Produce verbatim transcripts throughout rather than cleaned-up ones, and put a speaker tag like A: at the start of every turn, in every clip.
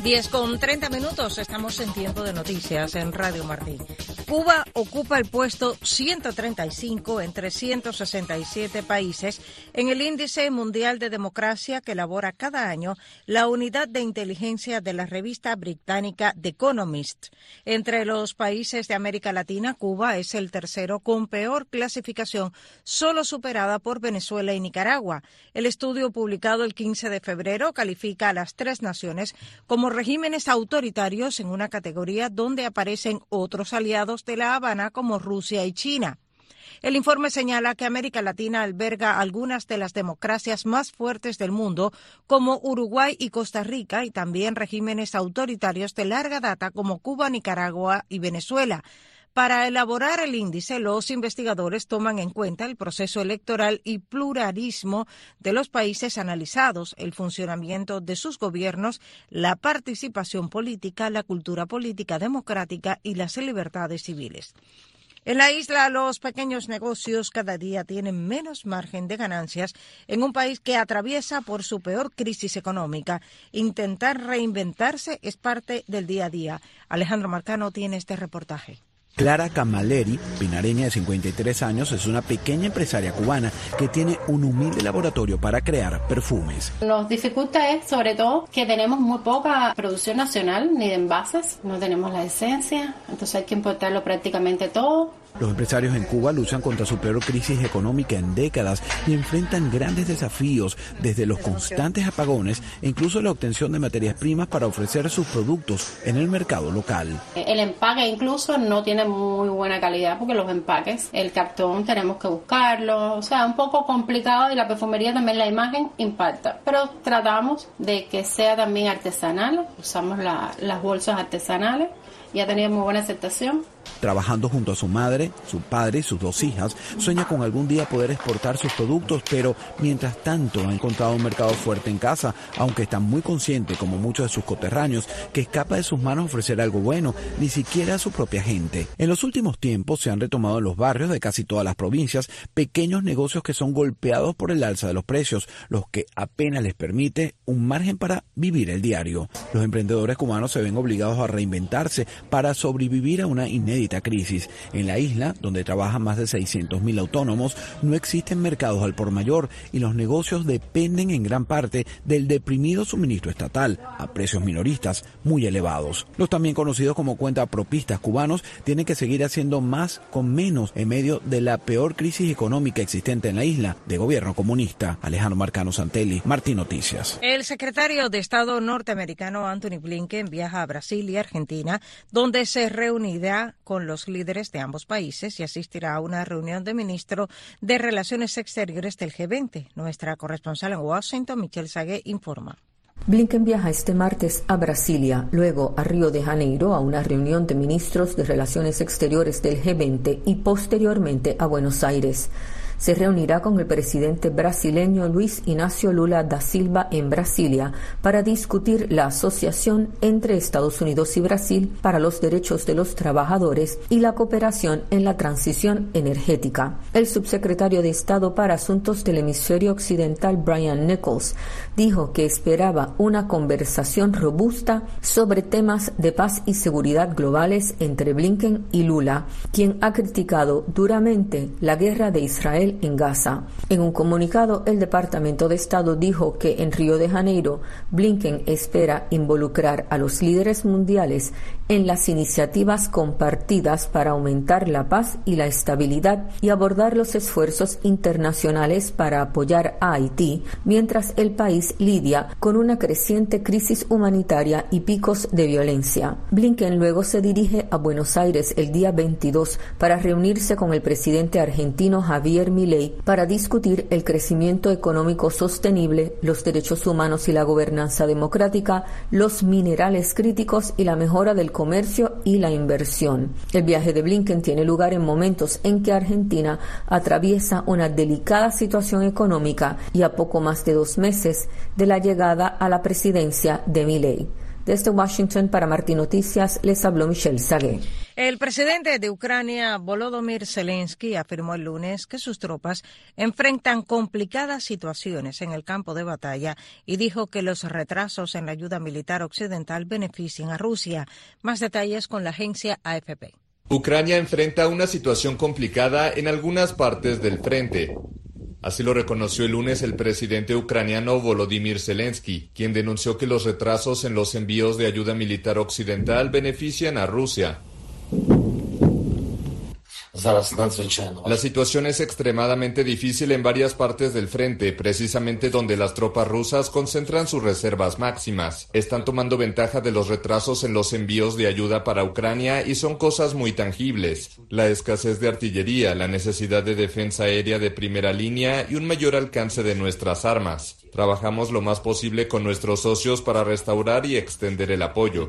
A: diez con treinta minutos, estamos en Tiempo de Noticias en Radio Martí. Cuba ocupa el puesto ciento treinta y cinco entre ciento sesenta y siete países en el Índice Mundial de Democracia que elabora cada año la unidad de inteligencia de la revista británica The Economist. Entre los países de América Latina, Cuba es el tercero con peor clasificación, solo superada por Venezuela y Nicaragua. El estudio publicado el quince de febrero califica a las tres naciones como regímenes autoritarios en una categoría donde aparecen otros aliados de La Habana como Rusia y China. El informe señala que América Latina alberga algunas de las democracias más fuertes del mundo, como Uruguay y Costa Rica, y también regímenes autoritarios de larga data como Cuba, Nicaragua y Venezuela. Para elaborar el índice, los investigadores toman en cuenta el proceso electoral y pluralismo de los países analizados, el funcionamiento de sus gobiernos, la participación política, la cultura política democrática y las libertades civiles. En la isla, los pequeños negocios cada día tienen menos margen de ganancias en un país que atraviesa por su peor crisis económica. Intentar reinventarse es parte del día a día. Alejandro Marcano tiene este reportaje.
B: Clara Camilleri, pinareña de cincuenta y tres años, es una pequeña empresaria cubana que tiene un humilde laboratorio para crear perfumes.
C: Nos dificulta es sobre todo que tenemos muy poca producción nacional, ni de envases, no tenemos la esencia, entonces hay que importarlo prácticamente todo.
B: Los empresarios en Cuba luchan contra su peor crisis económica en décadas y enfrentan grandes desafíos, desde los constantes apagones e incluso la obtención de materias primas para ofrecer sus productos en el mercado local.
C: El empaque incluso no tiene muy buena calidad porque los empaques, el cartón tenemos que buscarlo, o sea, un poco complicado, y la perfumería también, la imagen impacta, pero tratamos de que sea también artesanal, usamos la, las bolsas artesanales y ha tenido muy buena aceptación.
B: Trabajando junto a su madre, su padre y sus dos hijas, sueña con algún día poder exportar sus productos, pero mientras tanto ha encontrado un mercado fuerte en casa, aunque está muy consciente, como muchos de sus coterráneos, que escapa de sus manos ofrecer algo bueno, ni siquiera a su propia gente. En los últimos tiempos se han retomado en los barrios de casi todas las provincias pequeños negocios que son golpeados por el alza de los precios, los que apenas les permite un margen para vivir el diario. Los emprendedores cubanos se ven obligados a reinventarse para sobrevivir a una inédita crisis. En la isla, donde trabajan más de seiscientos mil autónomos, no existen mercados al por mayor y los negocios dependen en gran parte del deprimido suministro estatal, a precios minoristas muy elevados. Los también conocidos como cuentapropistas cubanos tienen que seguir haciendo más con menos en medio de la peor crisis económica existente en la isla de gobierno comunista. Alejandro Marcano Santelli, Martí Noticias.
A: El secretario de Estado norteamericano Anthony Blinken viaja a Brasil y Argentina, donde se reunirá con los líderes de ambos países y asistirá a una reunión de ministros de Relaciones Exteriores del G veinte. Nuestra corresponsal en Washington, Michelle Sagué, informa.
D: Blinken viaja este martes a Brasilia, luego a Río de Janeiro a una reunión de ministros de Relaciones Exteriores del G veinte y posteriormente a Buenos Aires. Se reunirá con el presidente brasileño Luis Inácio Lula da Silva en Brasilia para discutir la asociación entre Estados Unidos y Brasil para los derechos de los trabajadores y la cooperación en la transición energética. El subsecretario de Estado para Asuntos del Hemisferio Occidental, Brian Nichols, dijo que esperaba una conversación robusta sobre temas de paz y seguridad globales entre Blinken y Lula, quien ha criticado duramente la guerra de Israel en Gaza. En un comunicado, el Departamento de Estado dijo que en Río de Janeiro, Blinken espera involucrar a los líderes mundiales en las iniciativas compartidas para aumentar la paz y la estabilidad y abordar los esfuerzos internacionales para apoyar a Haití, mientras el país lidia con una creciente crisis humanitaria y picos de violencia. Blinken luego se dirige a Buenos Aires el día veintidós para reunirse con el presidente argentino Javier Milei para discutir el crecimiento económico sostenible, los derechos humanos y la gobernanza democrática, los minerales críticos y la mejora del comercio y la inversión. El viaje de Blinken tiene lugar en momentos en que Argentina atraviesa una delicada situación económica y a poco más de dos meses de la llegada a la presidencia de Milei. Desde Washington para Martín Noticias les habló Michelle Sagué.
A: El presidente de Ucrania, Volodymyr Zelensky, afirmó el lunes que sus tropas enfrentan complicadas situaciones en el campo de batalla y dijo que los retrasos en la ayuda militar occidental benefician a Rusia. Más detalles con la agencia A F P.
E: Ucrania enfrenta una situación complicada en algunas partes del frente. Así lo reconoció el lunes el presidente ucraniano Volodymyr Zelensky, quien denunció que los retrasos en los envíos de ayuda militar occidental benefician a Rusia. La situación es extremadamente difícil en varias partes del frente, precisamente donde las tropas rusas concentran sus reservas máximas. Están tomando ventaja de los retrasos en los envíos de ayuda para Ucrania y son cosas muy tangibles. La escasez de artillería, la necesidad de defensa aérea de primera línea y un mayor alcance de nuestras armas. Trabajamos lo más posible con nuestros socios para restaurar y extender el apoyo.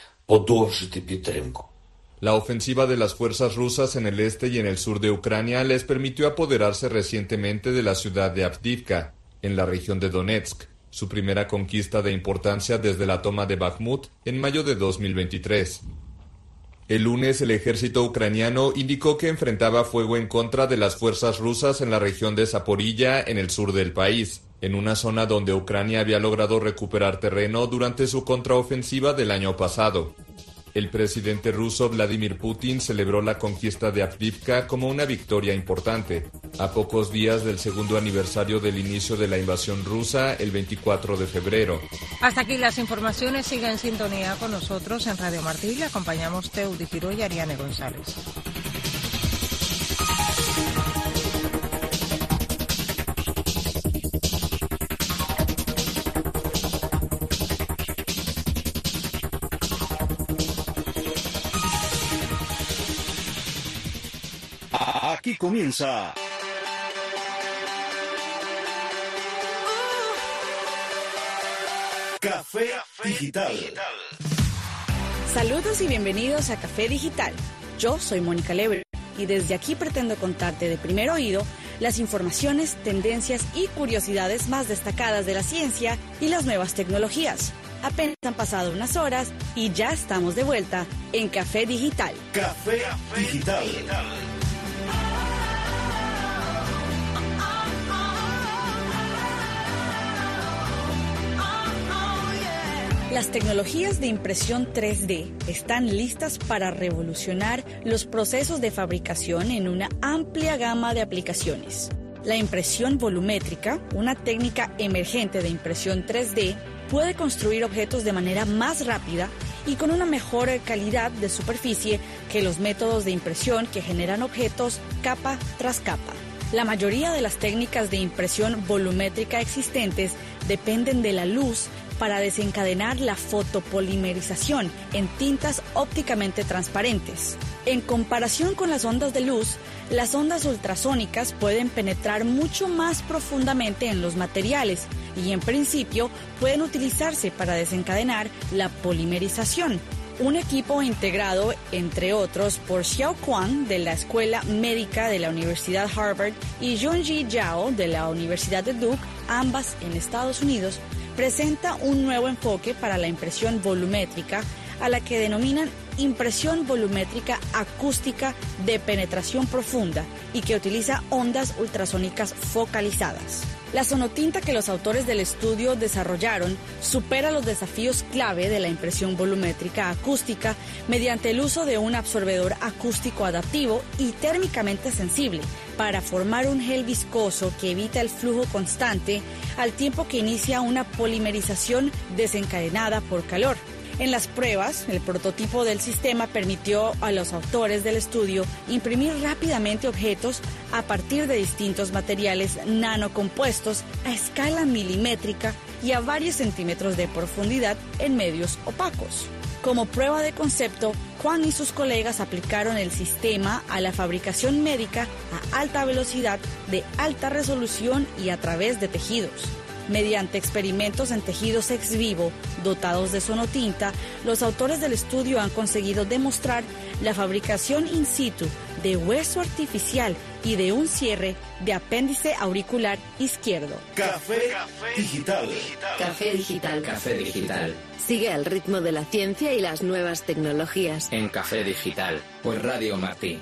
E: La ofensiva de las fuerzas rusas en el este y en el sur de Ucrania les permitió apoderarse recientemente de la ciudad de Avdiivka, en la región de Donetsk, su primera conquista de importancia desde la toma de Bakhmut en mayo de dos mil veintitrés. El lunes el ejército ucraniano indicó que enfrentaba fuego en contra de las fuerzas rusas en la región de Zaporilla, en el sur del país, en una zona donde Ucrania había logrado recuperar terreno durante su contraofensiva del año pasado. El presidente ruso Vladimir Putin celebró la conquista de Avdiivka como una victoria importante, a pocos días del segundo aniversario del inicio de la invasión rusa, el veinticuatro de febrero.
A: Hasta aquí las informaciones. Siga en sintonía con nosotros en Radio Martí. Le acompañamos Teudi Giro y Ariane González.
F: Aquí comienza Café Digital.
G: Saludos y bienvenidos a Café Digital. Yo soy Mónica Lebre y desde aquí pretendo contarte de primer oído las informaciones, tendencias y curiosidades más destacadas de la ciencia y las nuevas tecnologías. Apenas han pasado unas horas y ya estamos de vuelta en Café Digital.
F: Café Digital.
G: Las tecnologías de impresión tres D están listas para revolucionar los procesos de fabricación en una amplia gama de aplicaciones. La impresión volumétrica, una técnica emergente de impresión tres D, puede construir objetos de manera más rápida y con una mejor calidad de superficie que los métodos de impresión que generan objetos capa tras capa. La mayoría de las técnicas de impresión volumétrica existentes dependen de la luz para desencadenar la fotopolimerización en tintas ópticamente transparentes. En comparación con las ondas de luz, las ondas ultrasónicas pueden penetrar mucho más profundamente en los materiales y en principio pueden utilizarse para desencadenar la polimerización. Un equipo integrado, entre otros, por Xiao Quan de la Escuela Médica de la Universidad Harvard y Yongji Zhao de la Universidad de Duke, ambas en Estados Unidos, presenta un nuevo enfoque para la impresión volumétrica, a la que denominan impresión volumétrica acústica de penetración profunda y que utiliza ondas ultrasónicas focalizadas. La sonotinta que los autores del estudio desarrollaron supera los desafíos clave de la impresión volumétrica acústica mediante el uso de un absorbedor acústico adaptivo y térmicamente sensible para formar un gel viscoso que evita el flujo constante al tiempo que inicia una polimerización desencadenada por calor. En las pruebas, el prototipo del sistema permitió a los autores del estudio imprimir rápidamente objetos a partir de distintos materiales nanocompuestos a escala milimétrica y a varios centímetros de profundidad en medios opacos. Como prueba de concepto, Juan y sus colegas aplicaron el sistema a la fabricación médica a alta velocidad, de alta resolución y a través de tejidos. Mediante experimentos en tejidos ex vivo dotados de sonotinta, los autores del estudio han conseguido demostrar la fabricación in situ de hueso artificial y de un cierre de apéndice auricular izquierdo.
F: Café Digital.
H: Café Digital.
I: Café Digital.
H: Sigue el ritmo de la ciencia y las nuevas tecnologías.
I: En Café Digital, por Radio Martí.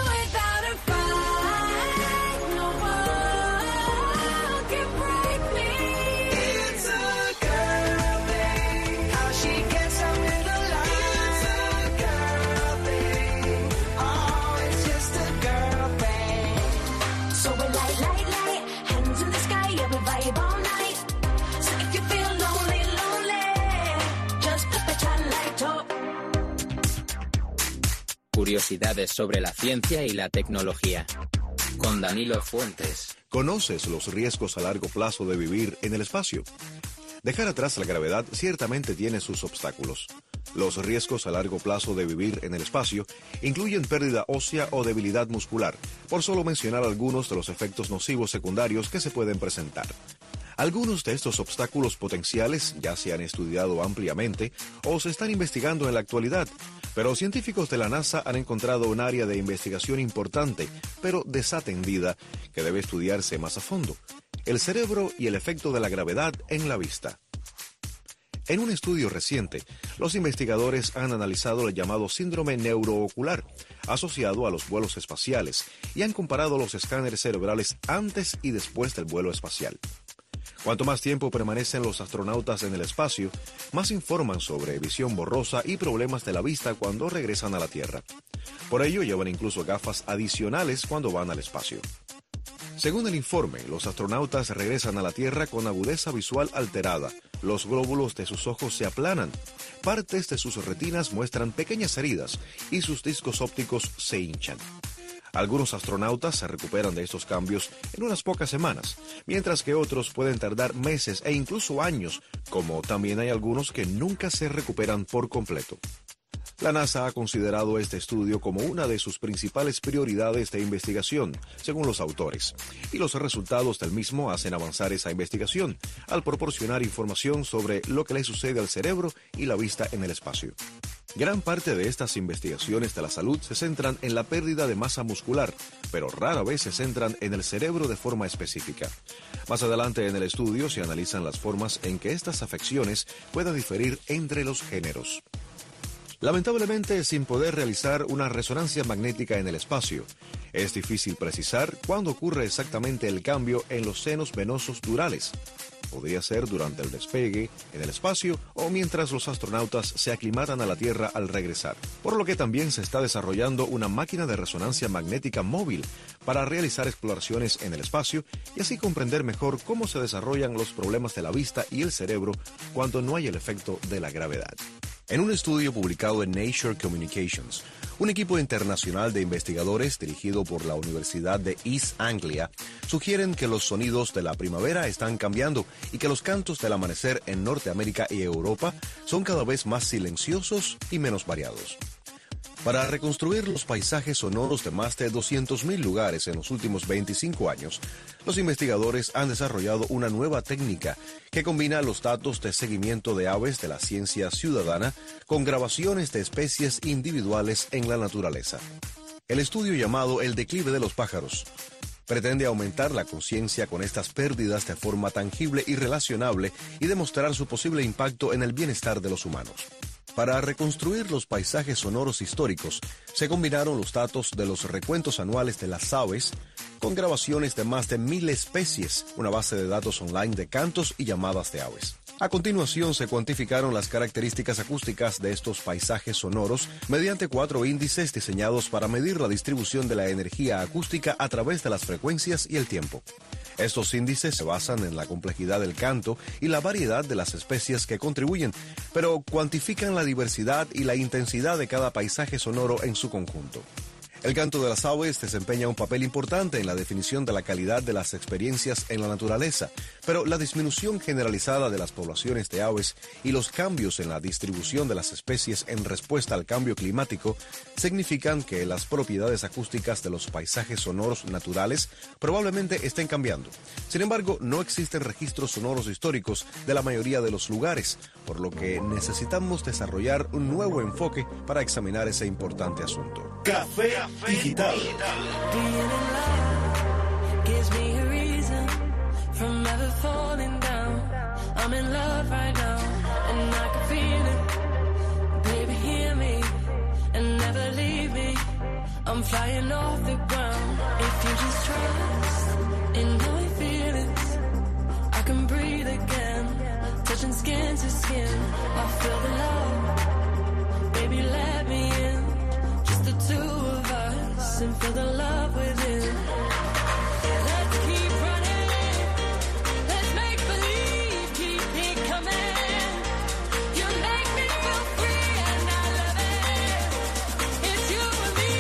I: Curiosidades sobre la ciencia y la tecnología. Con Danilo Fuentes.
J: ¿Conoces los riesgos a largo plazo de vivir en el espacio? Dejar atrás la gravedad ciertamente tiene sus obstáculos. Los riesgos a largo plazo de vivir en el espacio incluyen pérdida ósea o debilidad muscular, por solo mencionar algunos de los efectos nocivos secundarios que se pueden presentar. Algunos de estos obstáculos potenciales ya se han estudiado ampliamente o se están investigando en la actualidad, pero científicos de la NASA han encontrado un área de investigación importante, pero desatendida, que debe estudiarse más a fondo: el cerebro y el efecto de la gravedad en la vista. En un estudio reciente, los investigadores han analizado el llamado síndrome neuroocular, asociado a los vuelos espaciales, y han comparado los escáneres cerebrales antes y después del vuelo espacial. Cuanto más tiempo permanecen los astronautas en el espacio, más informan sobre visión borrosa y problemas de la vista cuando regresan a la Tierra. Por ello, llevan incluso gafas adicionales cuando van al espacio. Según el informe, los astronautas regresan a la Tierra con agudeza visual alterada. Los glóbulos de sus ojos se aplanan, partes de sus retinas muestran pequeñas heridas y sus discos ópticos se hinchan. Algunos astronautas se recuperan de estos cambios en unas pocas semanas, mientras que otros pueden tardar meses e incluso años, como también hay algunos que nunca se recuperan por completo. La NASA ha considerado este estudio como una de sus principales prioridades de investigación, según los autores, y los resultados del mismo hacen avanzar esa investigación, al proporcionar información sobre lo que le sucede al cerebro y la vista en el espacio. Gran parte de estas investigaciones de la salud se centran en la pérdida de masa muscular, pero rara vez se centran en el cerebro de forma específica. Más adelante en el estudio se analizan las formas en que estas afecciones puedan diferir entre los géneros. Lamentablemente, sin poder realizar una resonancia magnética en el espacio, es difícil precisar cuándo ocurre exactamente el cambio en los senos venosos durales. Podría ser durante el despegue, en el espacio o mientras los astronautas se aclimatan a la Tierra al regresar. Por lo que también se está desarrollando una máquina de resonancia magnética móvil para realizar exploraciones en el espacio y así comprender mejor cómo se desarrollan los problemas de la vista y el cerebro cuando no hay el efecto de la gravedad. En un estudio publicado en Nature Communications, un equipo internacional de investigadores dirigido por la Universidad de East Anglia sugieren que los sonidos de la primavera están cambiando y que los cantos del amanecer en Norteamérica y Europa son cada vez más silenciosos y menos variados. Para reconstruir los paisajes sonoros de más de doscientos mil lugares en los últimos veinticinco años, los investigadores han desarrollado una nueva técnica que combina los datos de seguimiento de aves de la ciencia ciudadana con grabaciones de especies individuales en la naturaleza. El estudio, llamado El declive de los pájaros, pretende aumentar la conciencia con estas pérdidas de forma tangible y relacionable y demostrar su posible impacto en el bienestar de los humanos. Para reconstruir los paisajes sonoros históricos, se combinaron los datos de los recuentos anuales de las aves con grabaciones de más de mil especies, una base de datos online de cantos y llamadas de aves. A continuación, se cuantificaron las características acústicas de estos paisajes sonoros mediante cuatro índices diseñados para medir la distribución de la energía acústica a través de las frecuencias y el tiempo. Estos índices se basan en la complejidad del canto y la variedad de las especies que contribuyen, pero cuantifican la diversidad y la intensidad de cada paisaje sonoro en su conjunto. El canto de las aves desempeña un papel importante en la definición de la calidad de las experiencias en la naturaleza, pero la disminución generalizada de las poblaciones de aves y los cambios en la distribución de las especies en respuesta al cambio climático significan que las propiedades acústicas de los paisajes sonoros naturales probablemente estén cambiando. Sin embargo, no existen registros sonoros históricos de la mayoría de los lugares, por lo que necesitamos desarrollar un nuevo enfoque para examinar ese importante asunto.
F: Café Digital.
K: I'm flying off the ground. If you just trust in my feelings, I can breathe again. Touching skin to skin, I feel the love. Baby, let me in. Just the two of us and feel the love within. Let's keep running. Let's make believe, keep it coming. You make me feel free and I love it. It's you and me.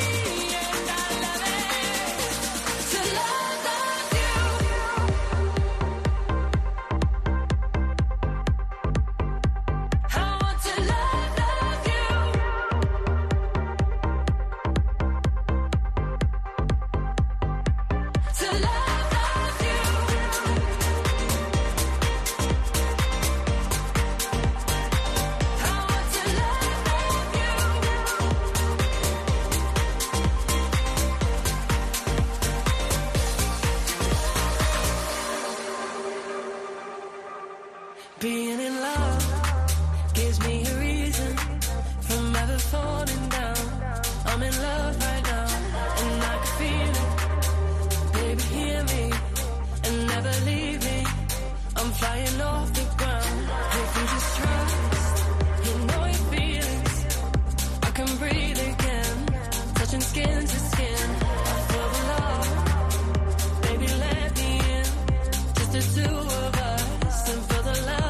K: Being in love gives me a reason from ever falling down. I'm in love right now, and I can feel it. Baby, hear me and never leave me. I'm flying off the ground. If you just trust, you know your feelings. I can breathe again, touching skin to skin. I feel the love. Baby, let me in. Just the two of us and feel the love.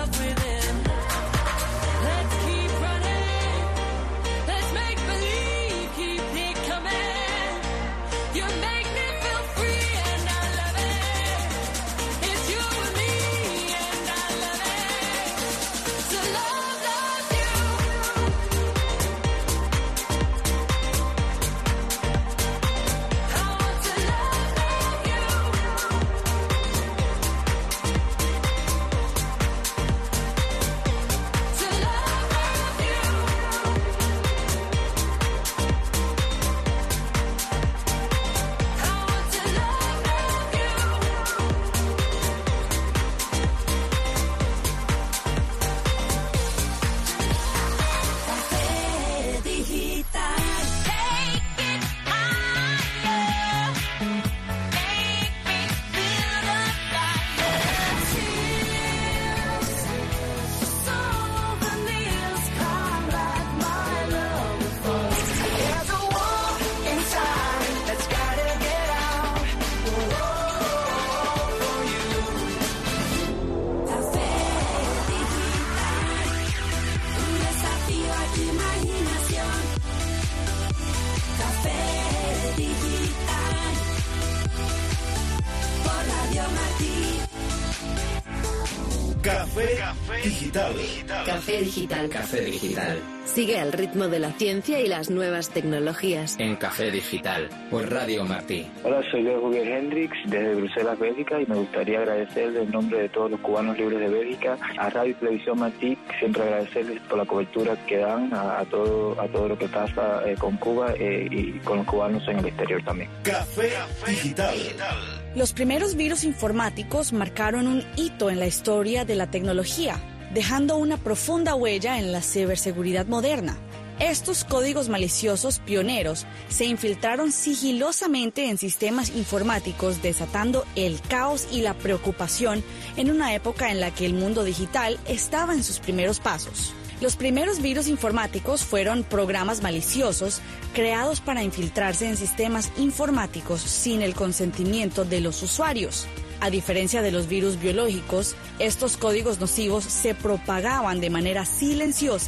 F: Café Digital.
H: Café Digital.
I: Café Digital.
H: Sigue al ritmo de la ciencia y las nuevas tecnologías.
I: En Café Digital, por Radio Martí.
L: Hola, soy Leo Juguer Hendrix desde Bruselas, Bélgica, y me gustaría agradecer en nombre de todos los cubanos libres de Bélgica a Radio y Televisión Martí, siempre agradecerles por la cobertura que dan a, a todo a todo lo que pasa eh, con Cuba eh, y con los cubanos en el exterior también.
F: Café Digital.
G: Los primeros virus informáticos marcaron un hito en la historia de la tecnología, dejando una profunda huella en la ciberseguridad moderna. Estos códigos maliciosos pioneros se infiltraron sigilosamente en sistemas informáticos, desatando el caos y la preocupación en una época en la que el mundo digital estaba en sus primeros pasos. Los primeros virus informáticos fueron programas maliciosos creados para infiltrarse en sistemas informáticos sin el consentimiento de los usuarios. A diferencia de los virus biológicos, estos códigos nocivos se propagaban de manera silenciosa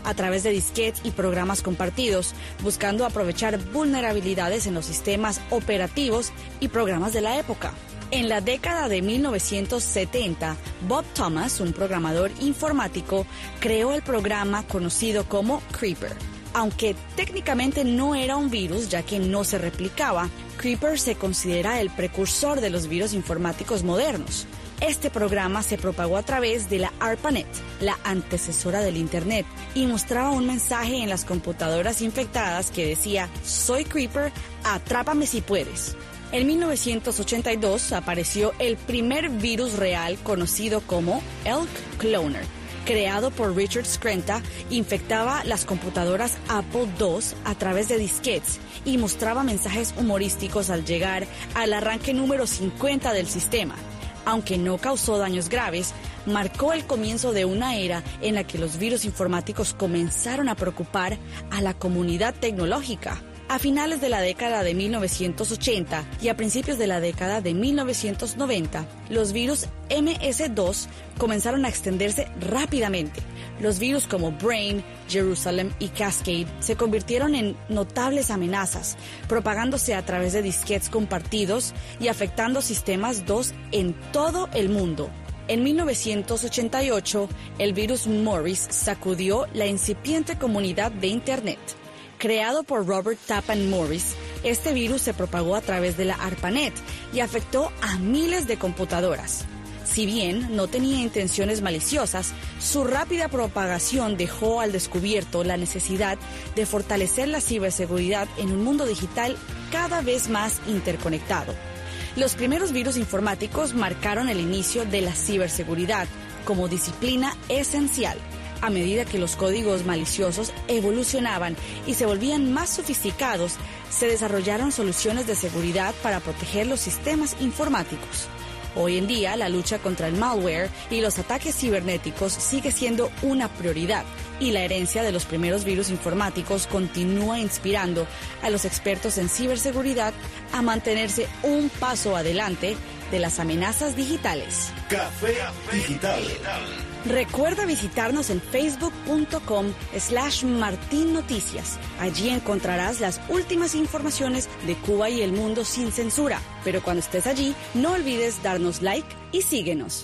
G: a través de disquetes y programas compartidos, buscando aprovechar vulnerabilidades en los sistemas operativos y programas de la época. En la década de mil novecientos setenta, Bob Thomas, un programador informático, creó el programa conocido como Creeper. Aunque técnicamente no era un virus, ya que no se replicaba, Creeper se considera el precursor de los virus informáticos modernos. Este programa se propagó a través de la ARPANET, la antecesora del Internet, y mostraba un mensaje en las computadoras infectadas que decía: «Soy Creeper, atrápame si puedes». En mil novecientos ochenta y dos apareció el primer virus real conocido como Elk Cloner. Creado por Richard Skrenta, infectaba las computadoras Apple dos a través de disquetes y mostraba mensajes humorísticos al llegar al arranque número cincuenta del sistema. Aunque no causó daños graves, marcó el comienzo de una era en la que los virus informáticos comenzaron a preocupar a la comunidad tecnológica. A finales de la década de mil novecientos ochenta y a principios de la década de mil novecientos noventa, los virus eme ese dos comenzaron a extenderse rápidamente. Los virus como Brain, Jerusalem y Cascade se convirtieron en notables amenazas, propagándose a través de disquetes compartidos y afectando sistemas dos en todo el mundo. En mil novecientos ochenta y ocho, el virus Morris sacudió la incipiente comunidad de Internet. Creado por Robert Tappan Morris, este virus se propagó a través de la ARPANET y afectó a miles de computadoras. Si bien no tenía intenciones maliciosas, su rápida propagación dejó al descubierto la necesidad de fortalecer la ciberseguridad en un mundo digital cada vez más interconectado. Los primeros virus informáticos marcaron el inicio de la ciberseguridad como disciplina esencial. A medida que los códigos maliciosos evolucionaban y se volvían más sofisticados, se desarrollaron soluciones de seguridad para proteger los sistemas informáticos. Hoy en día, la lucha contra el malware y los ataques cibernéticos sigue siendo una prioridad, y la herencia de los primeros virus informáticos continúa inspirando a los expertos en ciberseguridad a mantenerse un paso adelante de las amenazas digitales.
F: Café Digital.
G: Recuerda visitarnos en facebook.com slash Martín Noticias. Allí encontrarás las últimas informaciones de Cuba y el mundo sin censura. Pero cuando estés allí, no olvides darnos like y síguenos.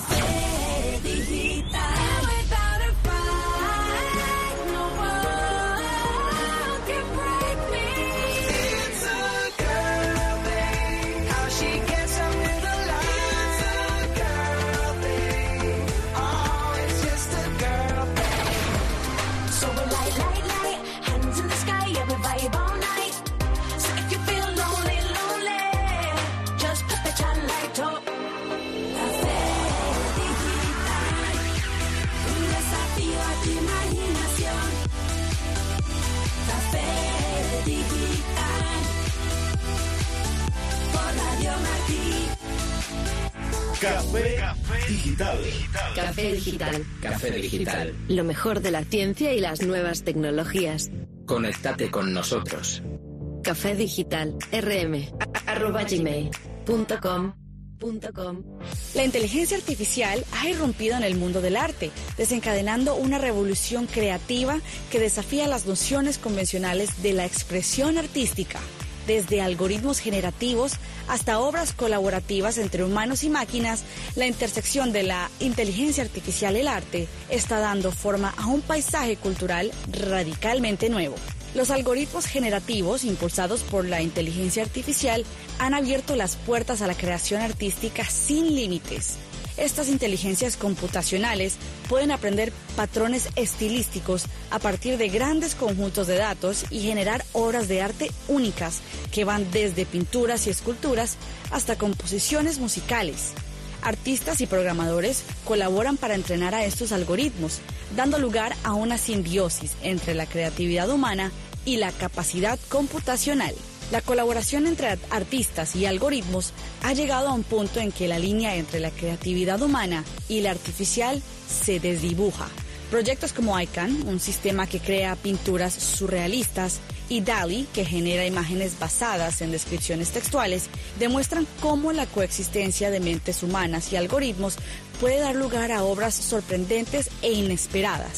K: Café Digital.
F: Café Digital.
H: Café Digital.
I: Café Digital.
H: Lo mejor de la ciencia y las nuevas tecnologías.
I: Conéctate con nosotros.
H: Café Digital. rm arroba gmail punto com.
G: La inteligencia artificial ha irrumpido en el mundo del arte, desencadenando una revolución creativa que desafía las nociones convencionales de la expresión artística. Desde algoritmos generativos hasta obras colaborativas entre humanos y máquinas, la intersección de la inteligencia artificial y el arte está dando forma a un paisaje cultural radicalmente nuevo. Los algoritmos generativos, impulsados por la inteligencia artificial, han abierto las puertas a la creación artística sin límites. Estas inteligencias computacionales pueden aprender patrones estilísticos a partir de grandes conjuntos de datos y generar obras de arte únicas que van desde pinturas y esculturas hasta composiciones musicales. Artistas y programadores colaboran para entrenar a estos algoritmos, dando lugar a una simbiosis entre la creatividad humana y la capacidad computacional. La colaboración entre artistas y algoritmos ha llegado a un punto en que la línea entre la creatividad humana y la artificial se desdibuja. Proyectos como ICANN, un sistema que crea pinturas surrealistas, y DALL-E, que genera imágenes basadas en descripciones textuales, demuestran cómo la coexistencia de mentes humanas y algoritmos puede dar lugar a obras sorprendentes e inesperadas.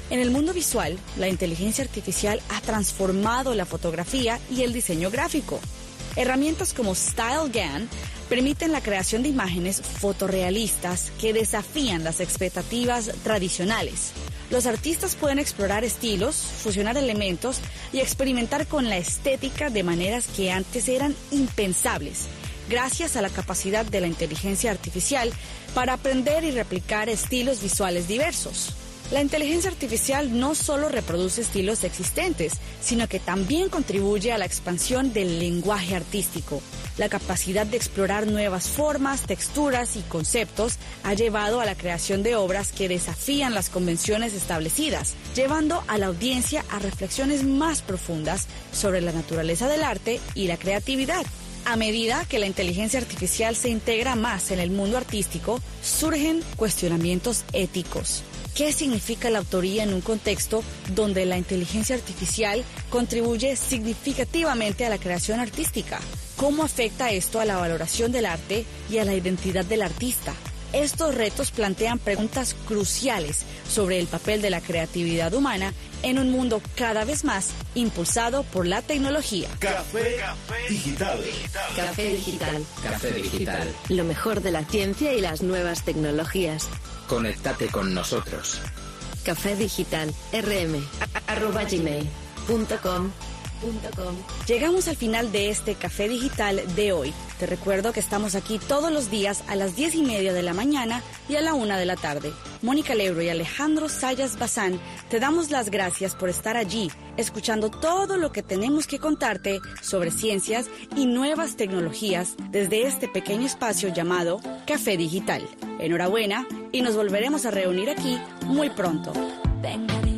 G: En el mundo visual, la inteligencia artificial ha transformado la fotografía y el diseño gráfico. Herramientas como StyleGAN permiten la creación de imágenes fotorrealistas que desafían las expectativas tradicionales. Los artistas pueden explorar estilos, fusionar elementos y experimentar con la estética de maneras que antes eran impensables, gracias a la capacidad de la inteligencia artificial para aprender y replicar estilos visuales diversos. La inteligencia artificial no solo reproduce estilos existentes, sino que también contribuye a la expansión del lenguaje artístico. La capacidad de explorar nuevas formas, texturas y conceptos ha llevado a la creación de obras que desafían las convenciones establecidas, llevando a la audiencia a reflexiones más profundas sobre la naturaleza del arte y la creatividad. A medida que la inteligencia artificial se integra más en el mundo artístico, surgen cuestionamientos éticos. ¿Qué significa la autoría en un contexto donde la inteligencia artificial contribuye significativamente a la creación artística? ¿Cómo afecta esto a la valoración del arte y a la identidad del artista? Estos retos plantean preguntas cruciales sobre el papel de la creatividad humana en un mundo cada vez más impulsado por la tecnología.
F: Café Digital.
H: Café Digital.
I: Café Digital.
H: Lo mejor de la ciencia y las nuevas tecnologías.
I: Conéctate con nosotros.
H: Café Digital. rm arroba gmail punto com.
G: Llegamos al final de este Café Digital de hoy. Te recuerdo que estamos aquí todos los días a las diez y media de la mañana y a la una de la tarde. Mónica Lebro y Alejandro Sayas Bazán te damos las gracias por estar allí, escuchando todo lo que tenemos que contarte sobre ciencias y nuevas tecnologías desde este pequeño espacio llamado Café Digital. Enhorabuena y nos volveremos a reunir aquí muy pronto.
K: Venga,